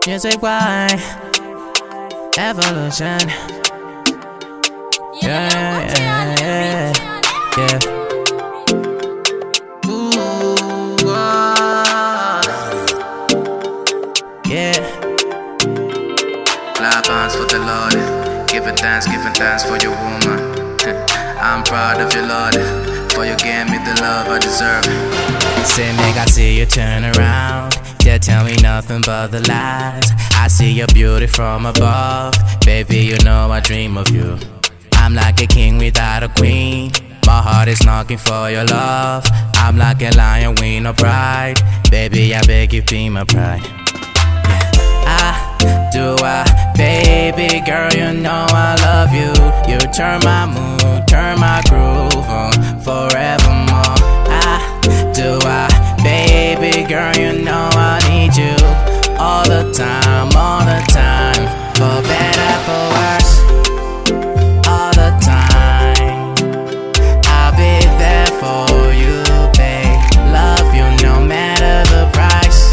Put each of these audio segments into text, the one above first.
Music why evolution. Yeah. Ooh, yeah. Clap hands for the Lord. Giving thanks for your woman. I'm proud of you, Lord, for you gave me the love I deserve. Say, make I see you turn around. Yeah, tell me nothing but the lies. I see your beauty from above. Baby, you know I dream of you. I'm like a king without a queen. My heart is knocking for your love. I'm like a lion with no pride. Baby, I beg you, be my pride. Baby girl, you know I love you. You turn my mood, turn my groove on forevermore. Baby girl, you know I need you all the time, for better, for worse, all the time. I'll be there for you, babe. Love you no matter the price.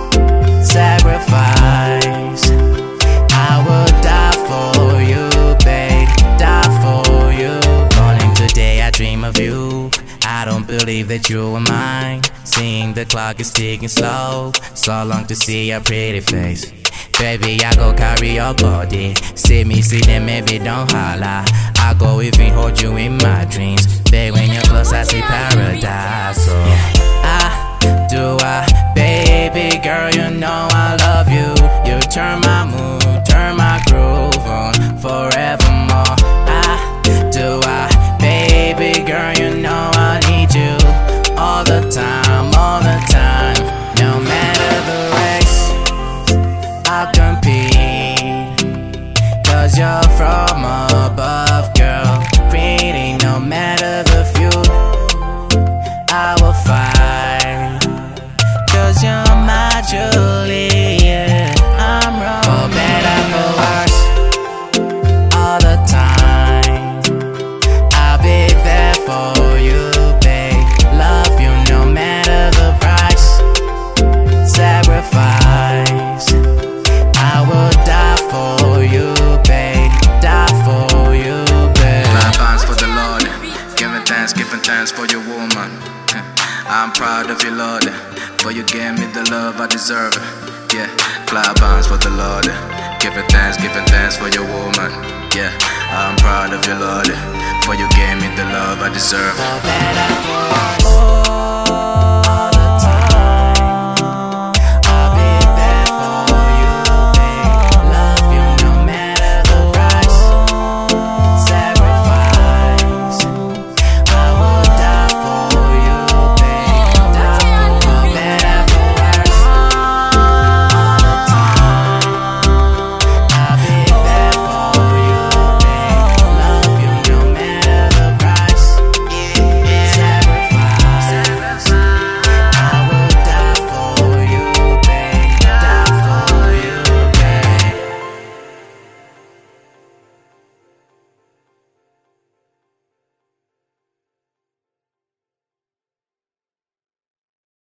Sacrifice, I will die for you, babe. Die for you. Morning to day I dream of you. I don't believe that you are mine. Seeing the clock is ticking slow. So long to see your pretty face. Baby, I go carry your body. See me sleeping, maybe don't holla. I go even hold you in my dreams. Babe, when you're close, I see paradise. So baby girl, you know I love you. You turn my mood, turn my groove on forevermore. Baby girl, you know I need you all the time, no matter the race. I'll compete, 'cause you're from above, girl. Pretty, no matter the feud, I will fight, 'cause you're my Julie, yeah. I'm wrong, for better, for worse, all the time. I'll be there for you, babe. Love you no matter the price. Sacrifice, I will die for you, babe. Die for you, babe. Clap hands for the Lord. Giving thanks for your woman. I'm proud of you, Lord, for you gave me the love I deserve. Yeah, clap hands for the Lord. Giving thanks for your woman. Yeah, I'm proud of you, Lord, for you gave me the love I deserve. For better, for worse.